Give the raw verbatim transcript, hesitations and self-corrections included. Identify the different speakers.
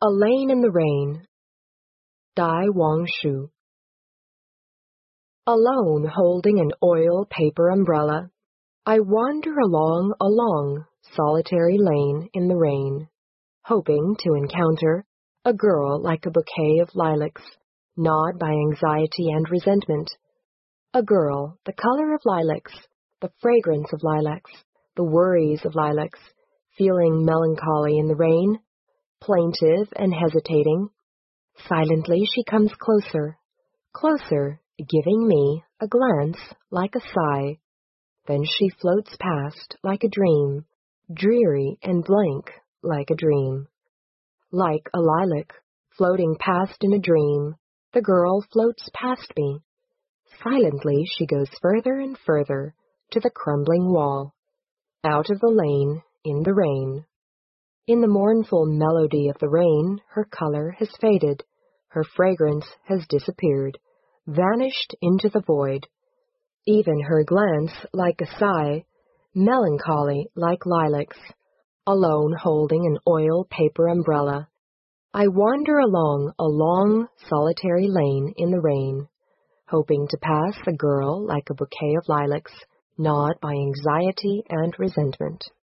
Speaker 1: A Lane in the Rain, Dai Wangshu. Alone holding an oil paper umbrella, I wander along a long, solitary lane in the rain, hoping to encounter a girl like a bouquet of lilacs, gnawed by anxiety and resentment. A girl, the color of lilacs, the fragrance of lilacs, the worries of lilacs, feeling melancholy in the rain, plaintive and hesitating. Silently she comes closer, closer, giving me a glance like a sigh. Then she floats past like a dream, dreary and blank like a dream. Like a lilac, floating past in a dream, the girl floats past me. Silently she goes further and further to the crumbling wall, out of the lane, in the rain. In the mournful melody of the rain, her color has faded, her fragrance has disappeared, vanished into the void. Even her glance like a sigh, melancholy like lilacs. Alone holding an oil paper umbrella, I wander along a long, solitary lane in the rain, hoping to pass a girl like a bouquet of lilacs, gnawed by anxiety and resentment.